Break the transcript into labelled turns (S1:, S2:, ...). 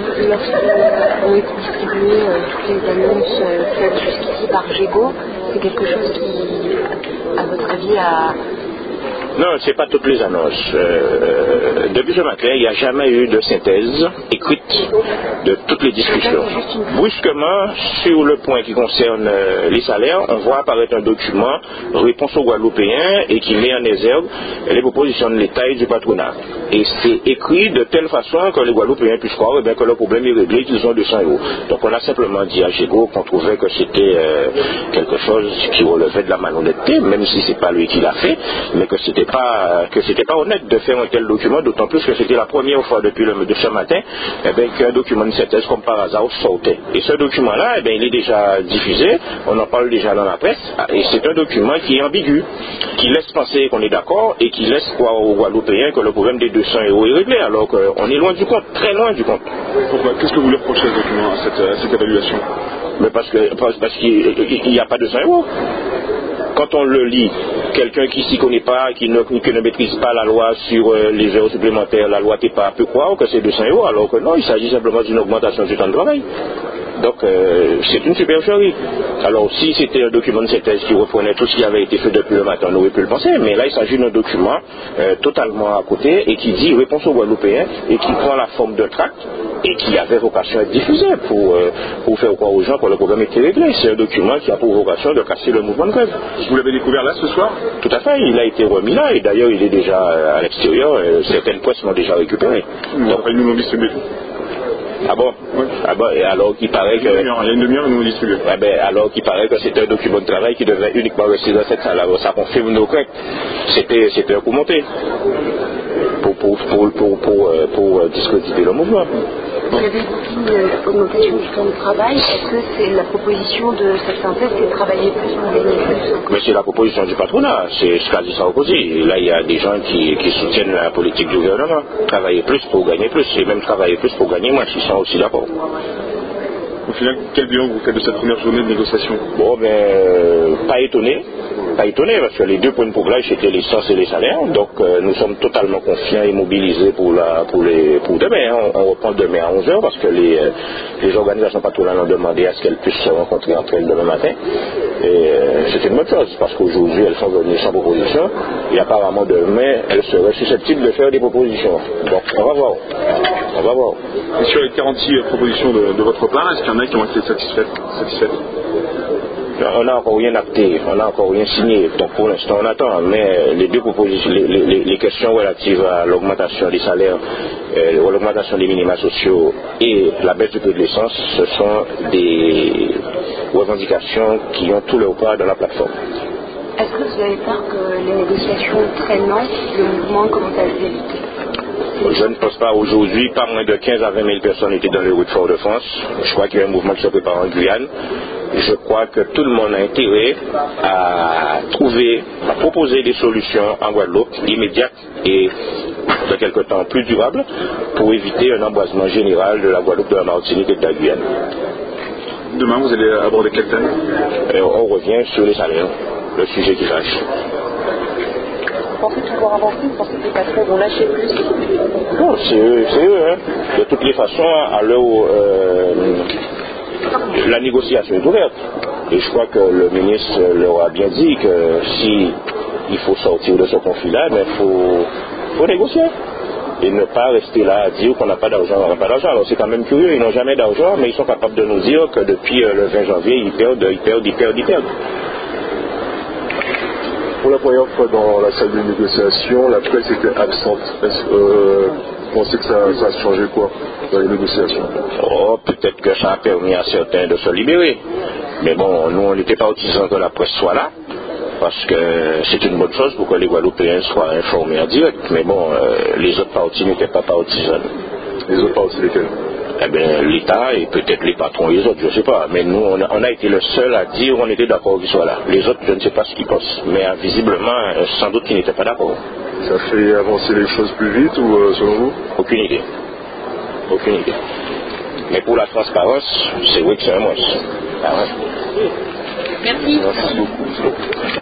S1: lorsqu'on est distribué toutes les annonces faites jusqu'ici par Gégo, c'est quelque chose qui, à votre avis, a...
S2: Non, ce n'est pas toutes les annonces. Depuis ce matin, il n'y a jamais eu de synthèse écrite de toutes les discussions. Brusquement, sur le point qui concerne les salaires, on voit apparaître un document, réponse aux Guadeloupéens, et qui met en exergue les propositions de l'État et du patronat. Et c'est écrit de telle façon que les Guadeloupéens puissent croire que le problème est réglé, qu'ils ont 200 €. Donc on a simplement dit à Gégo qu'on trouvait que c'était quelque chose qui relevait de la malhonnêteté, même si ce n'est pas lui qui l'a fait, mais que c'était pas honnête de faire un tel document, d'autant plus que c'était la première fois depuis de ce matin qu'un document de synthèse comme par hasard sortait. Et ce document-là, il est déjà diffusé, on en parle déjà dans la presse, et c'est un document qui est ambigu, qui laisse penser qu'on est d'accord et qui laisse croire aux Guadeloupéens que le problème des 200 € est réglé, alors qu'on est loin du compte, très loin du compte.
S3: Pourquoi? Qu'est-ce que vous lui reprochez à ce document, à cette évaluation?
S2: Mais parce qu'il n'y a pas 200 €. Quand on le lit, quelqu'un qui s'y connaît pas, qui ne maîtrise pas la loi sur les heures supplémentaires, la loi TEPA, peut croire que c'est 200 €, alors que non, il s'agit simplement d'une augmentation du temps de travail. Donc c'est une supercherie. Alors si c'était un document de synthèse qui reprenait tout ce qui avait été fait depuis le matin, on aurait pu le penser, mais là il s'agit d'un document totalement à côté et qui dit réponse aux Guadeloupéens et qui prend la forme de tract et qui avait vocation à être diffusé pour faire croire aux gens que le problème était réglé. C'est un document qui a pour vocation de casser le mouvement de grève.
S3: Vous l'avez découvert là ce soir?
S2: Tout à fait, il a été remis là et d'ailleurs il est déjà à l'extérieur, certaines presses l'ont déjà récupéré.
S3: Donc ils nous l'ont distribué.
S2: Ah bon?
S3: Oui.
S2: Ah bon, et alors qu'il paraît que...
S3: Il y a une demi-heure, ils nous l'ont distribué.
S2: Alors qu'il paraît que c'était un document de travail qui devait uniquement rester dans cette salle. Alors ça confirme nos craintes. C'était un coup monté pour discréditer le mouvement.
S1: Vous avez dit augmentation du temps de travail. Est-ce que c'est la proposition de cette synthèse, c'est de travailler plus pour gagner plus?
S2: Mais c'est la proposition du patronat, c'est ce qu'a dit Sarkozy. Et là, il y a des gens qui soutiennent la politique du gouvernement. Travailler plus pour gagner plus, et même travailler plus pour gagner moins, ils sont aussi d'accord.
S3: Au final, quel bilan vous faites de cette première journée de négociation?
S2: Bon, pas étonné, parce que les deux points de progrès c'était l'essence et les salaires, donc nous sommes totalement confiants et mobilisés pour demain. On reprend demain à 11h parce que les organisations patronales ont demandé à ce qu'elles puissent se rencontrer entre elles demain matin. Et c'est une bonne chose, parce qu'aujourd'hui elles sont venues sans proposition, et apparemment demain elles seraient susceptibles de faire des propositions. Donc on va voir.
S3: Et sur les 46 propositions de votre part, est-ce qu'il y en a qui ont été satisfaites?
S2: On n'a encore rien acté, on n'a encore rien signé, donc pour l'instant on attend, mais les deux propositions, les questions relatives à l'augmentation des salaires, l'augmentation des minima sociaux et la baisse du prix de l'essence, ce sont des revendications qui ont tout leur poids dans la plateforme.
S1: Est-ce que vous avez peur que les négociations traînent le mouvement commence à se déliter?
S2: Je ne pense pas. Aujourd'hui, pas moins de 15 à 20 000 personnes étaient dans les rues de Fort-de-France. Je crois qu'il y a un mouvement qui se prépare en Guyane. Je crois que tout le monde a intérêt à proposer des solutions en Guadeloupe immédiates et de quelque temps plus durables pour éviter un embrasement général de la Guadeloupe, de la Martinique et de la Guyane.
S3: Demain, vous allez aborder quel thème?
S2: On revient sur les salaires, le sujet qui fâche.
S1: Vous pensez pouvoir avancer? Vous pensez que les patrons vont lâcher plus?
S2: Non, c'est eux. Hein. De toutes les façons, à l'heure où la négociation est ouverte. Et je crois que le ministre leur a bien dit que si il faut sortir de ce conflit-là, il faut négocier. Et ne pas rester là à dire qu'on n'a pas d'argent, on n'a pas d'argent. Alors c'est quand même curieux, ils n'ont jamais d'argent, mais ils sont capables de nous dire que depuis le 20 janvier, ils perdent.
S4: Pour la première fois dans la salle de négociation, la presse était absente. Est-ce que vous pensez que ça a changé quoi dans les négociations?
S2: Peut-être que ça a permis à certains de se libérer. Mais bon, nous on n'était pas partisans que la presse soit là, parce que c'est une bonne chose pour que les Guadeloupéens soient informés en direct. Mais bon, les autres partis n'étaient pas partisans.
S4: Les autres partis lesquels?
S2: L'État et peut-être les patrons et les autres, je ne sais pas. Mais nous, on a été le seul à dire qu'on était d'accord qu'ils soient là. Les autres, je ne sais pas ce qu'ils pensent. Mais visiblement, sans doute qu'ils n'étaient pas d'accord.
S4: Ça fait avancer les choses plus vite ou selon vous?
S2: Aucune idée. Mais pour la transparence, c'est vrai que c'est un monstre.
S1: Merci.
S4: Merci beaucoup.